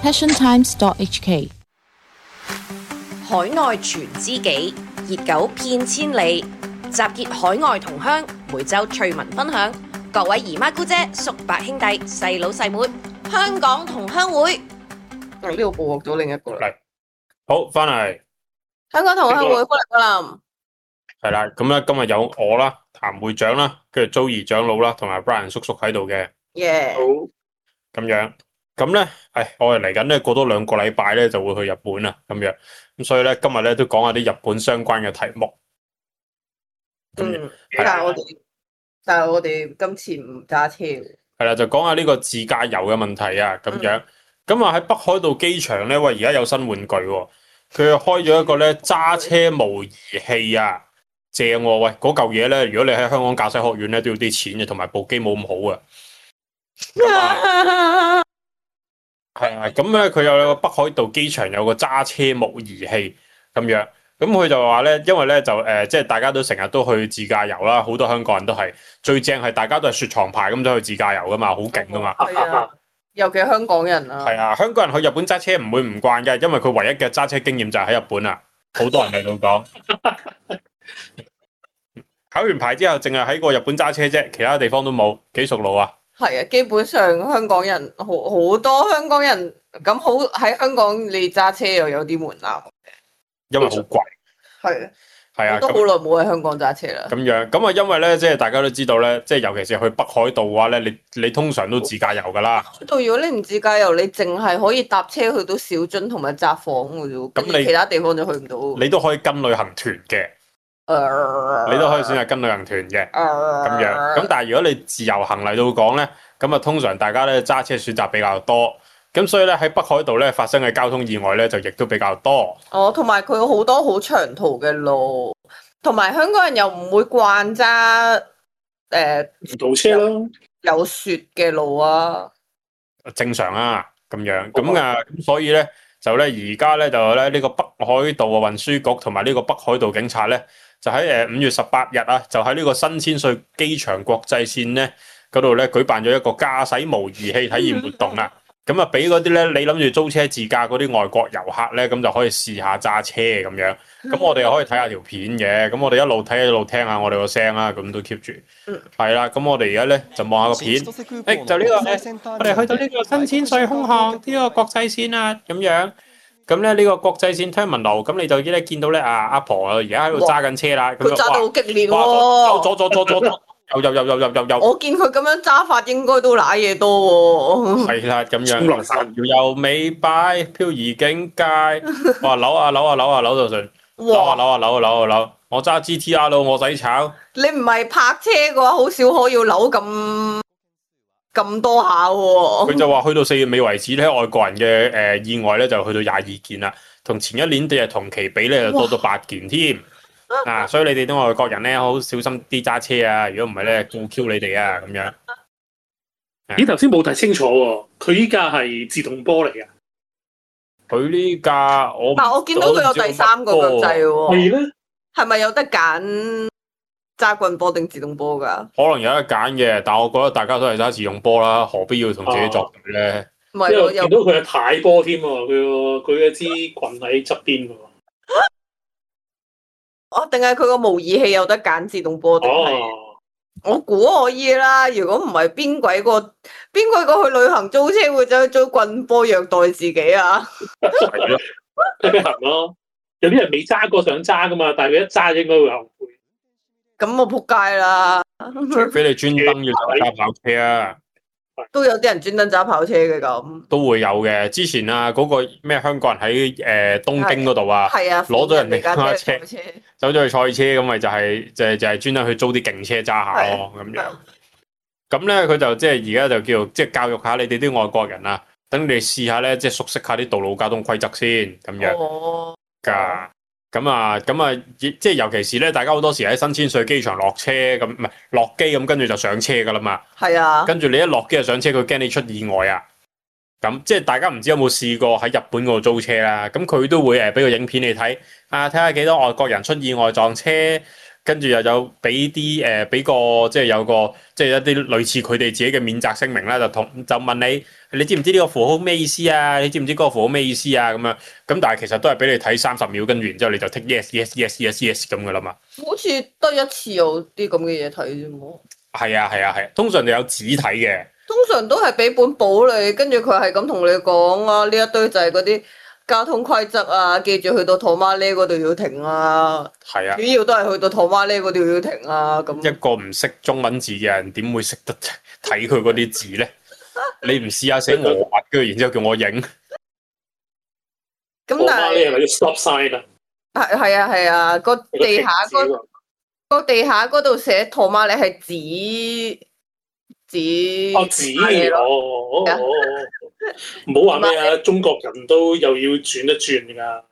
passiontimes.hk。 海外傳知己，熱狗遍千里，集結海外同鄉，每週趣聞分享。各位姨媽姑姐、叔伯兄弟、細佬細妹，香港同鄉會。呢個捕獲咗另一個啦。 好，翻嚟香港同鄉會，歡迎光臨。 係啦，咁咧今日有我啦，譚會長啦，跟住 Joey 長老啦，同埋 Brian 叔叔喺度嘅。 耶！ 好，咁樣，咁咧，我哋嚟緊咧過多2個禮拜咧就會去日本啦，咁樣，咁所以咧今日咧都講下啲日本相關嘅題目。 但係我哋今次唔揸車。 係啦，就講下呢個自駕遊嘅問題啊，咁樣。咁啊喺北海道機場咧，喂，而家有新玩具喎，佢開咗一個咧揸車模擬器啊，正喎，喂，嗰嚿嘢咧，如果你喺香港駕駛學院咧都要啲錢嘅，同埋部機冇咁好啊。係啊，咁咧佢有個北海道機場有個揸車模擬器咁樣，咁佢就話咧，因為咧就即係大家都成日都去自駕遊啦，好多香港人都係最正係大家都係雪藏牌咁走去自駕遊噶嘛，好勁噶嘛。 係啊，尤其香港人啊。 係啊，香港人去日本揸車唔會唔慣嘅，因為佢唯一嘅揸車經驗就係喺日本啊，好多人嚟到講。考完牌之後，淨係喺個日本揸車啫，其他地方都冇，幾熟路啊。 係啊，基本上香港人好多香港人咁好喺香港，你揸車又有啲門檻， 因為好貴。係啊， 都好耐冇喺香港揸車啦。 咁樣咁啊，因為咧，即係大家都知道咧，即係尤其是去北海道嘅話咧，你通常都自駕遊噶啦。 到如果你唔自駕遊，你淨係可以搭車去到小樽同埋札幌嘅啫，咁你其他地方就去唔到。 你都可以跟旅行團嘅。你都可以選擇跟旅行團嘅，咁樣。咁但係如果你自由行嚟到講咧，咁啊通常大家咧揸車選擇比較多，咁所以咧喺北海道咧發生嘅交通意外咧就亦都比較多。 哦，同埋佢有好多好長途嘅路，同埋香港人又唔會慣揸唔到車咯， 有雪嘅路啊。 正常啊，咁樣咁啊，咁所以咧就咧而家咧就咧呢個北海道嘅運輸局同埋呢個北海道警察咧。就喺5月18日啊，就喺呢個新千歲機場國際線咧嗰度咧舉辦咗一個駕駛模擬器體驗活動啊！咁啊，俾嗰啲咧你諗住租車自駕嗰啲外國遊客咧，咁就可以試下揸車咁樣。咁我哋又可以睇下條片嘅，咁我哋一路睇一路聽下我哋個聲啦，咁都 keep 住。係啦，咁我哋而家咧就望下個片。就呢個我哋去到呢個新千歲空港呢個國際線啊，咁樣。咁咧呢個國際線 terminal，咁你就咧見到咧阿婆而家喺度揸緊車啦， 佢揸得好激烈喎， 有， 我見佢咁樣揸法應該都揦嘢多喎。 係啦，咁樣由尾擺漂移境界，哇扭啊扭到順，扭，我揸 GTR 咯，我使炒。 你唔係泊車嘅話，好少可要扭咁多下喎。 佢就話去到4月尾為止咧，外國人嘅意外咧就去到22件啦，同前一年嘅同期比咧就多咗8件添。啊，所以你哋啲外國人咧好小心啲揸車啊，如果唔係咧告 Q 你哋啊咁樣。 咦，頭先冇睇清楚喎，佢依架係自動波嚟㗎。 佢呢架我見到佢有第3個腳掣喎。 係咧， 係咪有得揀揸棍波定自動波㗎？ 可能有得揀嘅，但我覺得大家都係揸自動波啦，何必要同自己作對咧？ 唔係，我見到佢係太波添喎，佢嘅支棍喺側邊喎。 定係佢個模擬器有得揀自動波定係？我估可以啦。如果唔係，邊鬼個去旅行租車會走去租棍波虐待自己啊？ 係咯，行咯。有啲人未揸過想揸噶嘛，但係佢一揸應該會後悔。 咁我仆街啦！ 除非你專登要揸跑車啊！ 都有啲人專登揸跑車嘅咁， 都會有嘅。之前啊，嗰個咩香港人喺東京嗰度啊，攞咗人哋架車，走咗去賽車，咁咪就係專登去租啲勁車揸下咯，咁樣。咁咧佢就即係而家就叫即係教育下你哋啲外國人啊，等你哋試下咧，即係熟悉下啲道路交通規則先，咁樣。咁啊，即係尤其是咧，大家好多時喺新千歲機場落車咁，唔係落機咁，跟住就上車噶啦嘛。係啊。跟住你一落機就上車，佢驚你出意外啊。咁即係大家唔知有冇試過喺日本嗰度租車啦。咁佢都會俾個影片你睇，睇下幾多外國人出意外撞車， 跟住又有俾啲俾個即係有個即係一啲類似佢哋自己嘅免責聲明啦，就問你知唔知呢個符號咩意思啊？你知唔知嗰個符號咩意思啊？咁樣咁，但係其實都係俾你睇30秒，跟住然之後你就 tick yes yes yes yes yes 咁噶啦嘛。 好似得一次有啲咁嘅嘢睇啫嘛。 係啊，通常你有紙睇嘅。 通常都係俾本簿你，跟住佢係咁同你講啊，呢一堆就係嗰啲交通規則啊，記住去到托馬呢嗰度要停啊。 係啊， 主要都係去到托馬呢嗰度要停啊。咁一個唔識中文字嘅人點會識得睇佢嗰啲字咧？你唔試下寫我畫，跟住然之後叫我影。 咁但係你係咪要 stop sign 啊？ 係啊，個地下嗰度寫托馬你係指唔好話咩啊！中國人都又要轉一轉噶。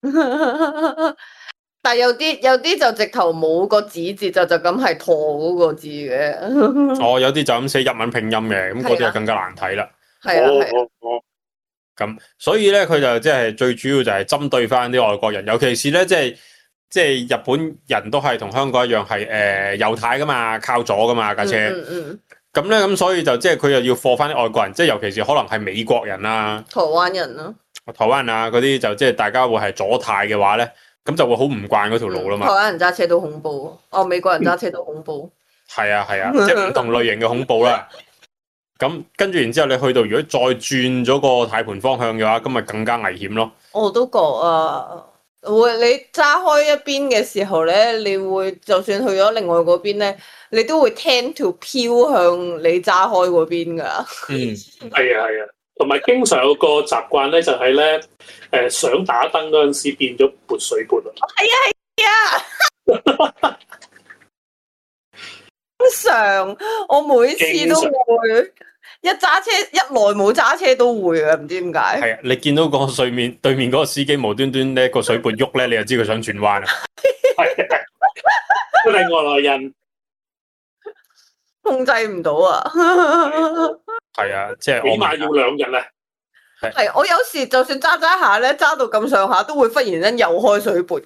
但係有啲就直頭冇個指字，就咁係陀嗰個字嘅。 哦，有啲就咁寫日文拼音嘅，咁嗰啲就更加難睇啦。 係啊。 咁所以咧，佢就即係最主要就係針對翻啲外國人，尤其是咧，即係日本人都係同香港一樣係右軚噶嘛，靠左噶嘛架車。咁咧，咁所以就即係佢又要貨翻啲外國人，即係尤其是可能係美國人啊、 台灣人啊嗰啲，就即係大家會係左軚嘅話咧，咁就會好唔慣嗰條路啦嘛。 台灣人揸車都恐怖，美國人揸車都恐怖。 係啊，即係唔同類型嘅恐怖啦。咁跟住然之後，你去到如果再轉咗個軚盤方向嘅話，咁咪更加危險咯。 我都覺啊，你揸開一邊嘅時候咧，你會就算去咗另外嗰邊咧，你都會 tend to 飄向你揸開嗰邊噶。 係啊，同埋經常有個習慣咧，就係咧，想打燈嗰陣時變咗撥水撥啊。 係啊。經常我每次都會一揸車一耐冇揸車都會嘅，唔知點解。 係啊，你見到個對面嗰個司機無端端咧個水撥喐咧，你就知佢想轉彎啊。 係，都係外來人控制唔到啊。 係啊，即係起碼要2日啊。 係，我有時就算揸下咧，揸到咁上下，都會忽然間又開水撥。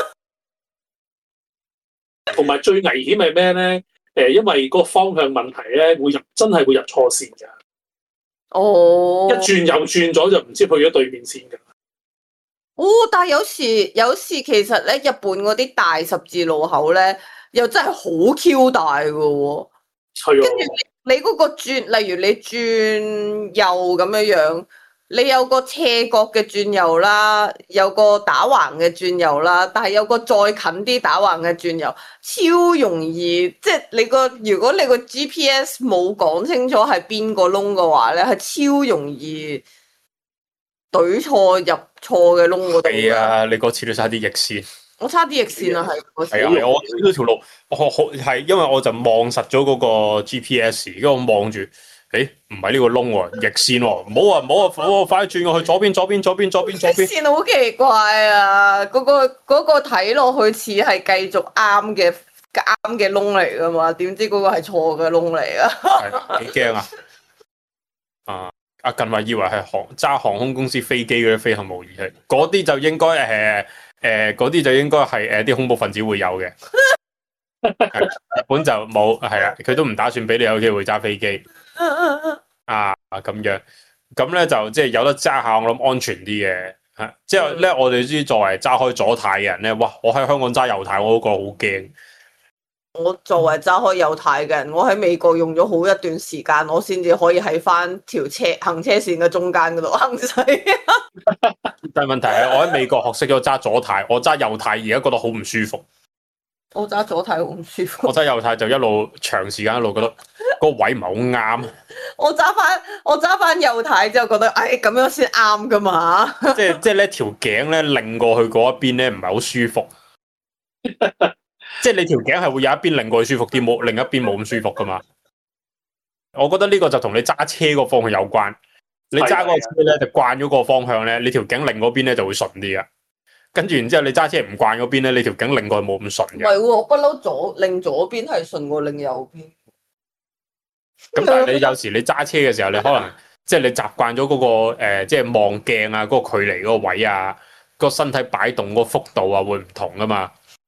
同埋最危險係咩咧？因為個方向問題咧，真係會入錯線㗎。一轉又轉咗，就唔知去咗對面線㗎。 但係有時其實咧，日本嗰啲大十字路口咧，又真係好 Q 大㗎喎。 係啊。 跟住你嗰個轉，例如你轉右咁樣，你有個斜角嘅轉右啦，有個打橫嘅轉右啦，但係有個再近啲打橫嘅轉右，超容易，即係如果你個 GPS 冇講清楚係邊個窿嘅話咧，係超容易懟錯入錯嘅窿嗰度。 係啊，你嗰次都差啲逆線。 我差啲逆線啊， 係啊，我呢條路，係因為我就望實咗嗰個 GPS，跟住我望住。唔係呢個窿喎，逆線喎，唔好啊，快轉過去左邊。逆線好奇怪啊！嗰個睇落去似係繼續啱嘅窿嚟噶嘛？點知嗰個係錯嘅窿嚟啊！ 係幾驚啊！阿近話以為係揸航空公司飛機嗰啲飛行模擬器，嗰啲就應該係啲恐怖分子會有嘅。日本就冇，係啊，佢都唔打算俾你有機會揸飛機。咁樣，咁咧就即係有得揸下，我諗安全啲嘅。即係咧，我哋知作為揸開左軚嘅人咧，哇！我喺香港揸右軚，我都覺得好驚。 我作為揸開右軚嘅人，我喺美國用咗好一段時間，我先至可以喺翻條行車線嘅中間嗰度行駛。 但係問題係，我喺美國學識咗揸左軚，我揸右軚而家覺得好唔舒服。 我揸左軚好唔舒服。 我揸右軚就一路長時間一路覺得嗰個位唔係好啱。 我揸翻右軚之後覺得，咁樣先啱噶嘛。 即係咧條頸咧擰過去嗰一邊咧唔係好舒服。即係你條頸係會有一邊擰過去舒服啲，另一邊冇咁舒服噶嘛。我覺得呢個就同你揸車個方向有關。你揸嗰個車咧就慣咗個方向咧，你條頸擰嗰邊咧就會順啲噶。跟住然之後你揸車唔慣嗰邊咧，你條頸擰過去冇咁順嘅。 唔係喎，我不嬲擰左邊係順過擰右邊。 咁但係你有時你揸車嘅時候，你可能即係你習慣咗嗰個即係望鏡啊，嗰個距離嗰個位啊，個身體擺動嗰個幅度啊，會唔同噶嘛。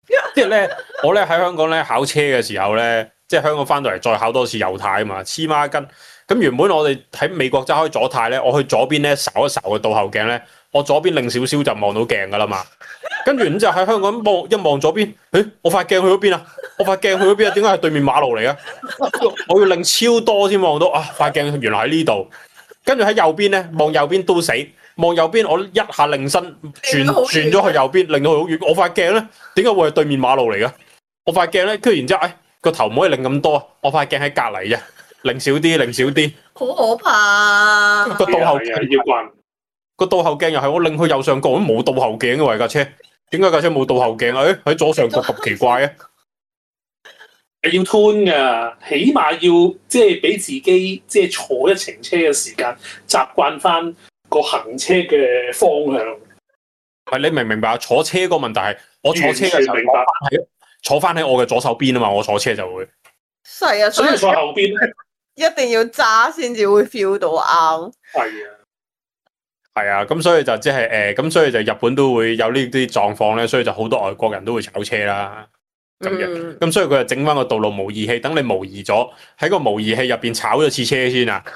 即係咧，我咧喺香港咧考車嘅時候咧，即係香港翻到嚟再考多次右軚啊嘛，黐孖筋。咁原本我哋喺美國揸開左軚咧，我去左邊咧睄一睄個倒後鏡咧，我左邊擰少少就望到鏡噶啦嘛。跟住然之後喺香港一望左邊，我塊鏡去咗邊啊？我塊鏡去咗邊啊？點解係對面馬路嚟嘅？我要擰超多先望到啊！塊鏡原來喺呢度。跟住喺右邊咧，望右邊都死。望右邊，我一下擰身轉咗去右邊，擰到佢好遠。我塊鏡咧，點解會係對面馬路嚟嘅？我塊鏡咧，跟住然之後，個頭唔可以擰咁多，我塊鏡喺隔離啫，擰少啲，擰少啲。 好可怕啊！ 個倒後鏡要關， 個倒後鏡又係我擰去右上角都冇倒後鏡嘅喎，架車點解架車冇倒後鏡啊？喺左上角咁奇怪嘅。 係要 tune 㗎，起碼要即係俾自己即係坐一程車嘅時間，習慣翻個行車嘅方向。 係你明唔明白啊？坐車個問題係我坐車嘅時候坐翻喺我嘅左手邊啊嘛，我坐車就會係啊， 所以坐後邊咧一定要揸先至會 feel 到啱。 係啊，咁所以就即係咁所以就日本都會有呢啲狀況咧，所以就好多外國人都會炒車啦。咁樣，咁所以佢就整翻個道路模擬器，等你模擬咗喺個模擬器入邊炒咗次車先啊，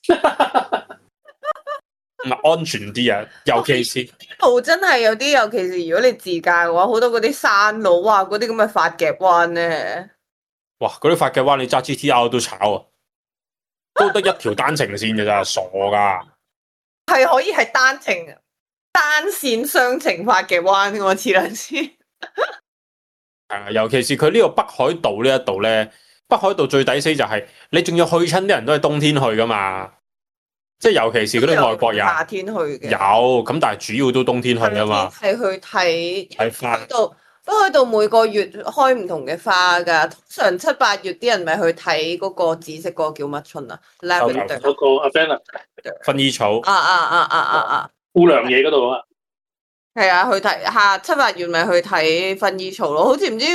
安全啲啊，尤其是真係有啲，尤其是如果你自駕嘅話，好多嗰啲山路啊，嗰啲咁嘅發夾彎咧， 哇，嗰啲發夾彎你揸 GTR 都炒啊，都得一條單程線嘅咋，傻噶， 係可以係單線雙程發夾彎，我似兩次。 尤其是佢呢個北海道呢一度咧，北海道最抵死就係你仲要去親啲人都係冬天去噶嘛，即係尤其是嗰啲外國人夏天去嘅有，咁但係主要都冬天去噶嘛， 係去睇花。 北海道每個月開唔同嘅花㗎，通常7、8月啲人咪去睇嗰個紫色嗰個叫乜春啊 ？Lavender 嗰個 Avena 薰衣草姑娘嘢嗰度啊！ 係啊，去睇7、8月咪去睇薰衣草咯，好似唔知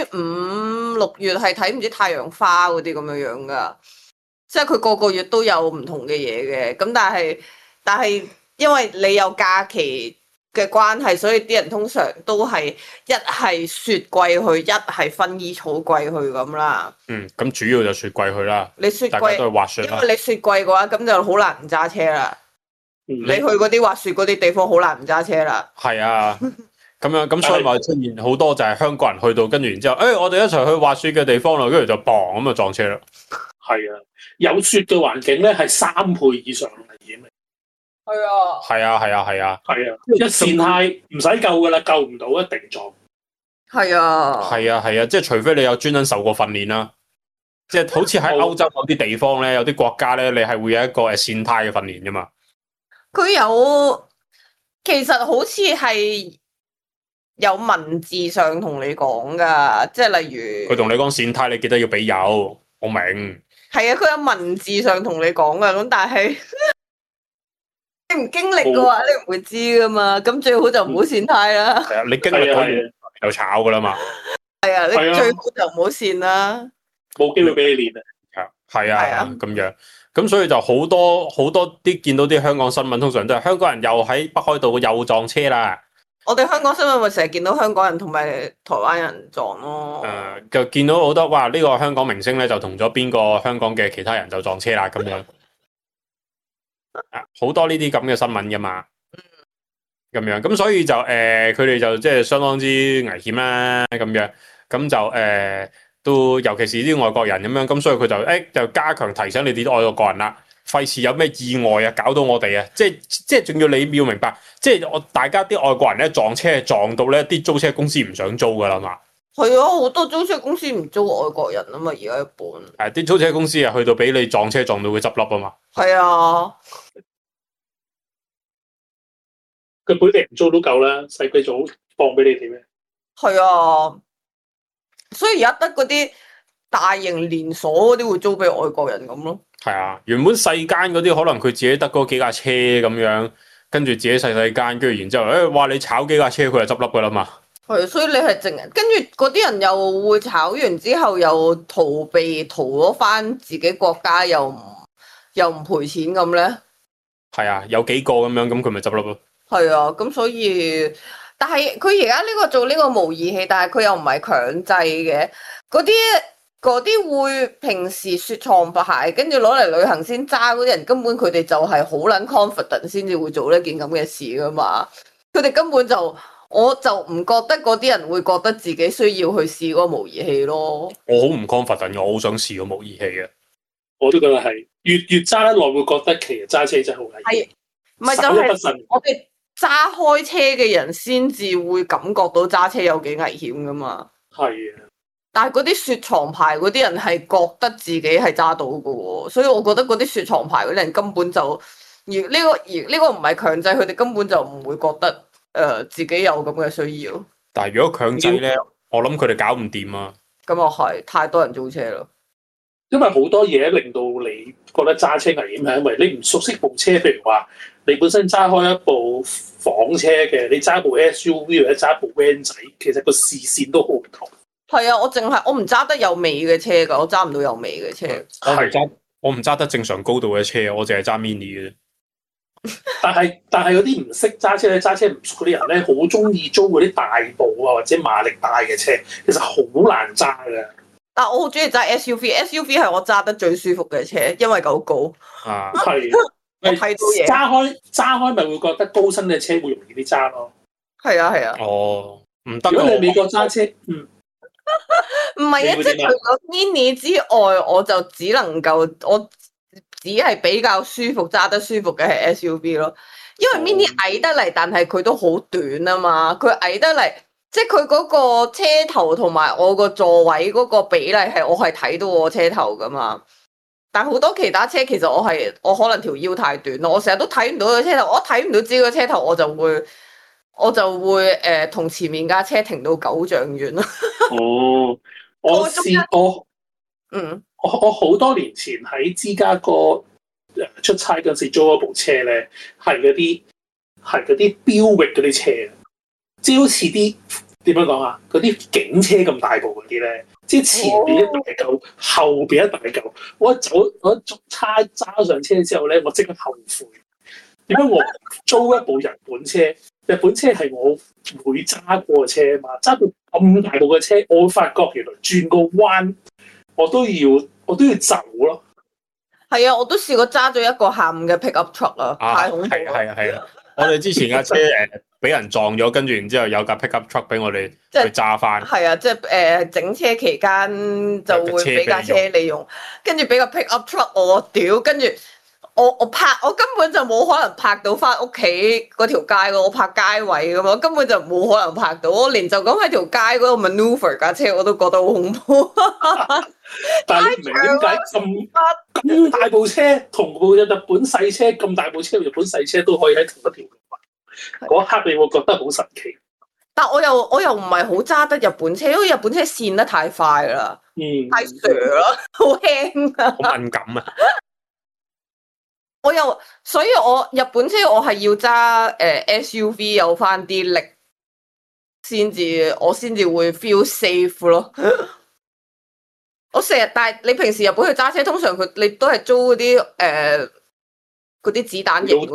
5、6月係睇唔知太陽花嗰啲咁樣樣噶，即係佢個個月都有唔同嘅嘢嘅，咁但係因為你有假期嘅關係，所以啲人通常都係一係雪季去，一係薰衣草季去咁啦。 咁主要就雪季去啦， 你雪季大家都係滑雪啦， 因為你雪季嘅話，咁就好難唔揸車啦。你去嗰啲滑雪嗰啲地方好難唔揸車啦。係啊，咁所以咪出現好多就係香港人去到，跟住然之後，我哋一齊去滑雪嘅地方啦，跟住就砰咁就撞車啦。 係啊，有雪嘅環境咧係3倍以上危險嚟。 係啊， 一跣軚唔使救噶啦，救唔到一定撞。 係啊，即係除非你有專登受過訓練啦，即係好似喺歐洲嗰啲地方咧，有啲國家咧，你係會有一個跣軚嘅訓練噶嘛。 佢有，其實好似係有文字上同你講噶，即係例如佢同你講跣軚，你記得要俾油，我明。 係啊，佢有文字上同你講噶，咁但係你唔經歷嘅話，你唔會知噶嘛。咁最好就唔好跣軚啦。 係啊，你經歷咗就炒噶啦嘛。 係啊，你最好就唔好跣啦。 冇機會俾你練啊。 係啊，咁樣。咁所以就好多啲見到啲香港新聞，通常都係香港人又喺北海道又撞車啦。 我哋香港新聞咪成日見到香港人同埋台灣人撞咯。 就見到好多哇！呢個香港明星咧就同咗邊個香港嘅其他人就撞車啦咁樣。好多呢啲咁嘅新聞噶嘛。咁樣咁所以就佢哋就即係相當之危險啦咁樣。咁就都尤其是啲外國人咁樣，咁所以佢就就加強提醒你啲外國人啦，費事有咩意外啊，搞到我哋啊，即係仲要你要明白，即係大家啲外國人咧撞車撞到咧，啲租車公司唔想租噶啦嘛。 係啊，好多租車公司唔租外國人啊嘛，而家一般。 啲租車公司啊，去到俾你撞車撞到佢執笠啊嘛。 係啊， 佢本地唔租都夠啦，使鬼早放俾你哋咩？ 係啊。所以而家得嗰啲大型連鎖嗰啲會租俾外國人咁咯。 係啊，原本細間嗰啲可能佢自己得嗰幾架車咁樣，跟住自己細間，跟住然之後，話你炒幾架車佢就執笠噶啦嘛。係， 所以你係淨跟住嗰啲人又會炒完之後又逃咗翻自己國家，又唔賠錢咁咧。 係啊，有幾個咁樣，咁佢咪執笠咯。 係啊，咁所以但係佢而家呢個做呢個模擬器，但係佢又唔係強制嘅。嗰啲會平時雪藏牌，跟住攞嚟旅行先揸嗰啲人，根本佢哋就係好撚 confident 先至會做呢件咁嘅事噶嘛。佢哋根本就，我就唔覺得嗰啲人會覺得自己需要去試嗰個模擬器咯。 我好唔 confident 嘅，我好想試個模擬器嘅。 我都覺得係越揸得耐，會覺得其實揸車真係好危險。係， 唔係就係我哋揸開車嘅人先至會感覺到揸車有幾危險噶嘛。 係啊。 但係嗰啲雪藏牌嗰啲人係覺得自己係揸到嘅喎，所以我覺得嗰啲雪藏牌嗰啲人根本就而呢個唔係強制，佢哋根本就唔會覺得自己有咁嘅需要。 但係如果強制咧，我諗佢哋搞唔掂啊。 咁又係太多人租車啦。 因為好多嘢令到你覺得揸車危險，係因為你唔熟悉部車，譬如話你本身揸開一部房車嘅，你揸部 SUV 或者揸部 van 仔，其實個視線都好唔同。係啊，我唔揸得有尾嘅車㗎，我揸唔到有尾嘅車。 我唔揸得正常高度嘅車，我淨係揸 mini 嘅啫。 但係嗰啲唔識揸車咧，揸車唔熟嗰啲人咧，好中意租嗰啲大部啊或者馬力大嘅車，其實好難揸㗎。 但我好中意揸 SUV 係我揸得最舒服嘅車，因為夠高。 啊，係睇到嘢。揸開咪會覺得高身嘅車會容易啲揸咯。係啊。 哦，唔得。 如果你美國揸車， 唔係啊，即係除咗 mini 之外，我就只能夠我只係比較舒服揸得舒服嘅係 SUV 咯，因為 mini 矮得嚟，但係佢都好短啊嘛，佢矮得嚟，即係佢嗰個車頭同埋我個座位嗰個比例係我係睇到我車頭噶嘛，但係好多其他車其實我可能條腰太短咯，我成日都睇唔到個車頭，我睇唔到自己個車頭我就會同前面架車停到9丈遠咯。 哦，我好多年前喺芝加哥出差嗰時租一部車咧，係嗰啲標域嗰啲車，即係好似啲點樣講啊？嗰啲警車咁大部嗰啲咧，即係前邊一大嚿，後邊一大嚿。我揸上車之後咧，我即刻後悔，點解我租一部日本車？日本車係我會揸過嘅車啊嘛，揸到咁大部嘅車，我會發覺原來轉個彎我都要走咯。 係啊，我都試過揸咗一個下午嘅 pickup truck 啊，太恐怖啦。 係啊，我哋之前架車俾人撞咗，跟住然之後有架 pickup truck 俾我哋去揸翻。 係啊，即係整車期間就會俾架車利用，跟住俾個 pickup truck 我屌，跟住。我根本就冇可能泊到翻屋企嗰條街咯，我泊街位噶嘛，根本就冇可能泊到，我連就咁喺條街嗰度 maneuver 架車我都覺得好恐怖。 但係你唔明點解咁大部車同部日本細車咁大部車，日本細車都可以喺同一條路行，嗰一刻你會覺得好神奇。 但我又唔係好揸得日本車，因為日本車跣得太快啦，太蛇啦，好輕啊， 好敏感啊。 所以我日本車我係要揸SUV 有翻啲力我先至會 feel safe 咯。但係你平時日本去揸車，通常你都係租嗰啲子彈型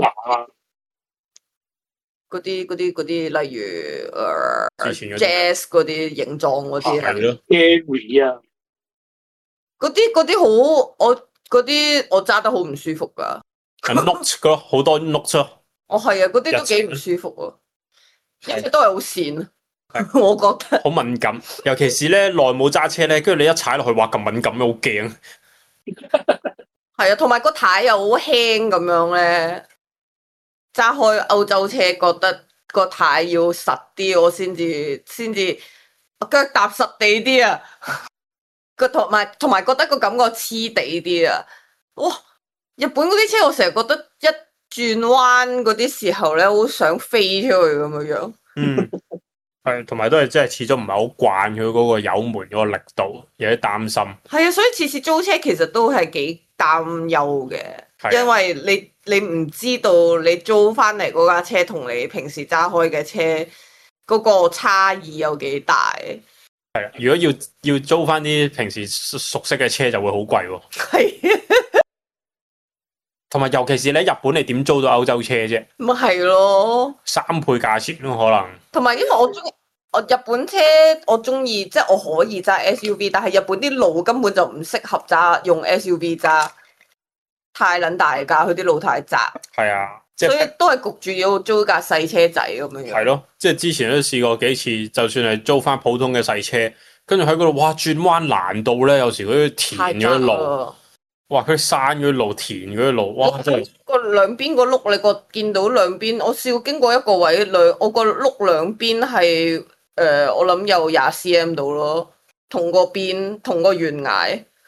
嗰啲，例如Jazz 嗰啲形狀嗰啲係咯 ，Gary 啊， 嗰啲我揸得好唔舒服噶。 note 咯，好多 note 咯。 係啊，嗰啲都幾唔舒服啊，而且都係好跣，我覺得。 好敏感，尤其是咧耐冇揸車咧，跟住你一踩落去，哇咁敏感，好驚。 係啊，同埋個軚又好輕咁樣咧，揸開歐洲車覺得個軚要實啲，我先至腳踏實地啲啊。同埋覺得個感覺黐地啲啊，哇！日本嗰啲車我成日覺得一轉彎嗰啲時候咧，好想飛出去咁樣。 係，同埋都係真係始終唔係好慣佢嗰個油門嗰個力度，有啲擔心。 係啊，所以次次租車其實都係幾擔憂嘅，因為你唔知道你租翻嚟嗰架車同你平時揸開嘅車嗰個差異有幾大。 係啊，如果要租翻啲平時熟悉嘅車就會好貴喎。 係。 同埋尤其是你喺日本，你點租到歐洲車啫？ 咪係咯。 3倍價錢咯，可能。 同埋因為我日本車我中意，即係我可以揸 SUV，但係日本啲路根本就唔適合用 SUV 揸，太撚大架，佢啲路太窄。 係啊，即所以係都係焗住要租架細車仔咁樣樣。 係咯，即係之前都試過幾次，就算係租翻普通嘅細車，跟住喺嗰度，哇轉彎難到咧，有時嗰啲填太窄嗰啲路， 啦。 哇佢山嗰啲路、填嗰啲路，哇真係個兩邊個碌，你見到兩邊，我試過經過一個位，我個碌兩邊係我諗有20 cm 到咯，同個懸崖。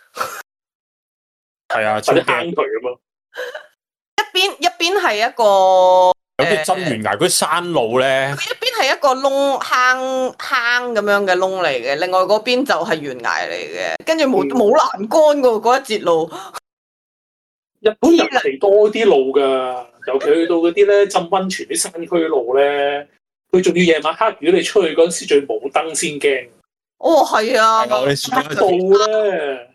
係啊，超或者坑驚！ 渠咁咯。 一邊係一個有啲真懸崖嗰啲山路咧， 佢一邊係一個窿坑咁樣嘅窿嚟嘅，另外嗰邊就係懸崖嚟嘅，跟住冇欄杆噶嗰一節路。 日本人係多啲路㗎，尤其去到嗰啲咧浸溫泉啲山區路咧，佢仲要夜晚黑，如果你出去嗰陣時，仲要冇燈先驚。 哦，係啊， 係啊我哋試過黑道咧，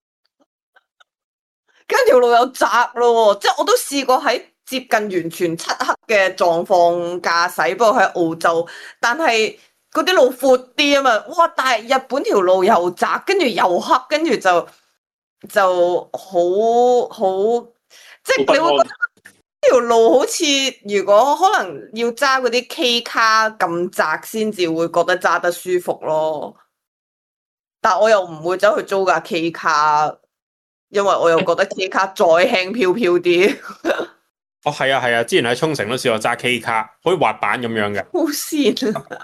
跟住條路又窄咯，即係我都試過喺接近完全漆黑嘅狀況駕駛，不過喺澳洲，但係嗰啲路闊啲啊嘛，哇！但係日本條路又窄，跟住又黑，跟住就好，即係你會覺得條路好似如果可能要揸嗰啲 K 卡咁窄先至會覺得揸得舒服咯，但我又唔會走去租架 K 卡。因為我又覺得 K 卡再輕飄飄啲， 哦係啊係啊，之前喺沖繩都試過揸 K 卡，好似滑板咁樣嘅。 好跣啊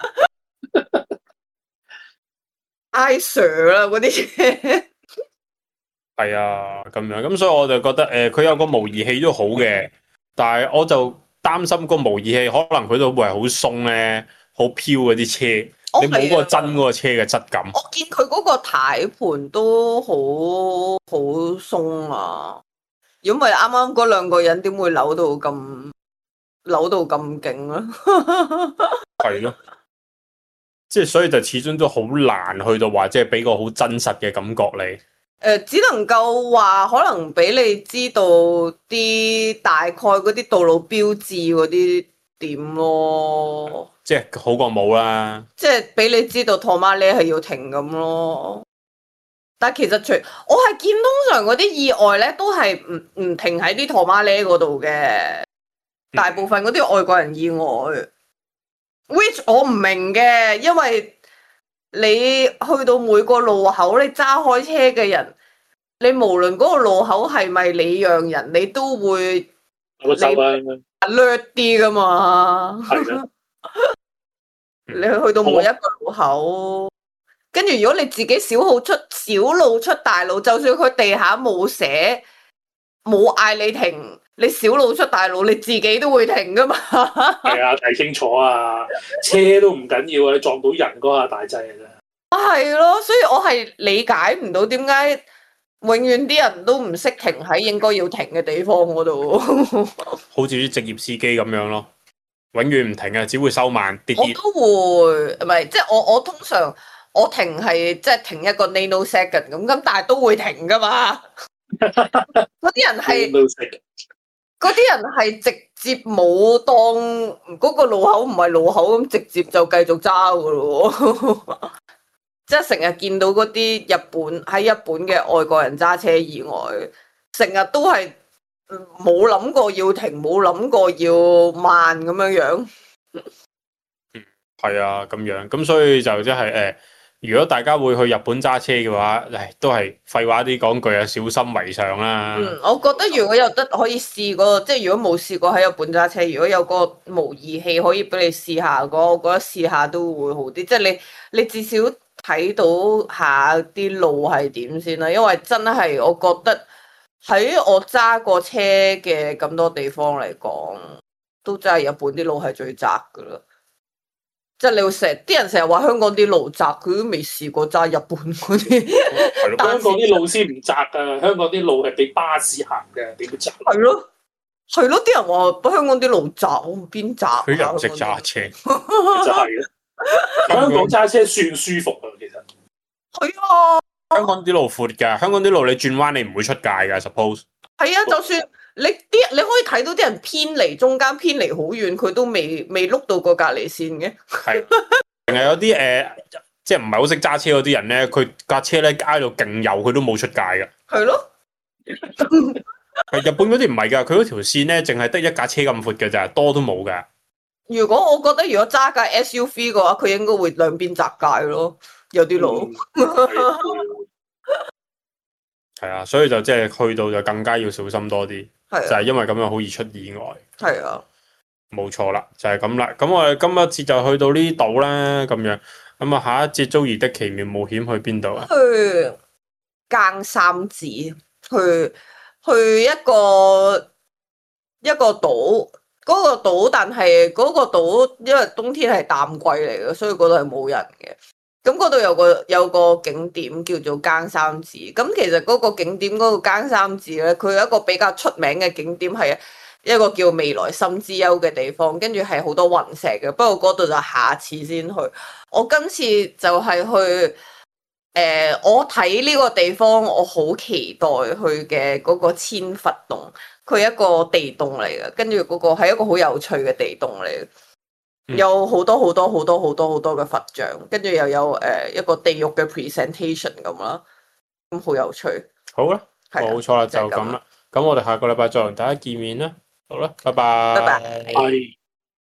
！I Sir 啦嗰啲嘢， 係啊，咁樣咁，所以我就覺得佢有個模擬器都好嘅，但係我就擔心個模擬器可能佢都會係好鬆咧，好飄嗰啲車。你冇嗰個真嗰個車嘅質感。 我見佢嗰個軚盤都好鬆啊！如果唔係啱啱嗰兩個人點會扭到咁勁咧？ 係咯，即係所以就始終都好難去到話，即係俾個好真實嘅感覺你。 只能夠話可能俾你知道啲大概嗰啲道路標誌嗰啲點咯。 即係好過冇啦， 即係俾你知道托馬咧係要停咁咯。但係其實我係見通常嗰啲意外咧都係唔停喺啲托馬咧嗰度嘅，大部分嗰啲外國人意外，which 我唔明嘅，因為你去到每個路口，你揸開車嘅人，你無論嗰個路口係咪你讓人，你都會我走啦， 略啲噶嘛。 係啊。 你去到每一個路口，跟住如果你自己小路出大路，就算佢地下冇寫冇嗌你停，你小路出大路，你自己都會停噶嘛。 係啊，睇清楚啊，車都唔緊要啊，你撞到人嗰下大劑嘅啫。 係咯，所以我係理解唔到點解永遠啲人都唔識停喺應該要停嘅地方嗰度。 好似啲職業司機咁樣咯。永遠唔停啊，只會收慢啲啲。 我都會，唔係即係我通常我停係即係停一個 nanosecond 咁，但係都會停噶嘛。嗰啲人係直接冇當嗰個路口唔係路口咁，直接就繼續揸噶咯。即係成日見到嗰啲喺日本嘅外國人揸車意外，成日都係。冇諗過要停，冇諗過要慢咁樣樣。 係啊，咁樣咁，所以就即係如果大家會去日本揸車嘅話，都係廢話啲講句啊，小心為上啦。 我覺得如果有得可以試過，即係如果冇試過喺日本揸車，如果有個模擬器可以俾你試下嘅話，我覺得試下都會好啲。即係你至少睇到下啲路係點先啦，因為真係我覺得。喺我揸過車嘅咁多地方嚟講，都真係日本啲路係最窄噶啦。即係你會啲人成日話香港啲路窄，佢都未試過揸日本嗰啲。 香港啲路先唔窄噶，香港啲路係俾巴士行嘅，點窄？ 係咯，啲人話香港啲路窄，我邊窄？ 佢又唔識揸車， 就係啦。香港揸車算舒服啊，其實。 係啊。 香港啲路闊㗎，香港啲路你轉彎你唔會出界㗎 ，suppose。 係啊，就算你可以睇到啲人偏離中間偏離好遠，佢都未碌到個隔離線嘅。 係，定係有啲即係唔係好識揸車嗰啲人咧，佢架車咧街度勁油，佢都冇出界㗎。 係咯。 係日本嗰啲唔係㗎，佢嗰條線咧淨係得一架車咁闊嘅咋，多都冇㗎。 如果我覺得如果揸架 SUV 嘅話，佢應該會兩邊窄界咯，有啲路。 係啊，所以就即係去到就更加要小心多啲， 係就係因為咁樣好易出意外。 係啊， 冇錯啦，就係咁啦。咁我哋今一節就去到呢度啦，咁樣。咁啊，下一節租兒的奇妙冒險去邊度啊？ 去耕三子，去一個島，嗰個島，但係嗰個島因為冬天係淡季嚟嘅，所以嗰度係冇人嘅。咁嗰度有個景點叫做耕三子。咁其實嗰個景點嗰個耕三子咧，佢有一個比較出名嘅景點係一個叫未來心之丘嘅地方，跟住係好多雲石嘅。不過嗰度就下次先去。我今次就係去我睇呢個地方，我好期待去嘅嗰個千佛洞，佢係一個地洞嚟嘅，跟住嗰個係一個好有趣嘅地洞嚟嘅。有好多嘅佛像，跟住又有一個地獄嘅 presentation 咁啦，咁好有趣。 好啦， 係啊冇錯啦，就就係咁咁啦。咁我哋下個禮拜再同大家見面啦。好啦，拜拜。 拜拜。 係。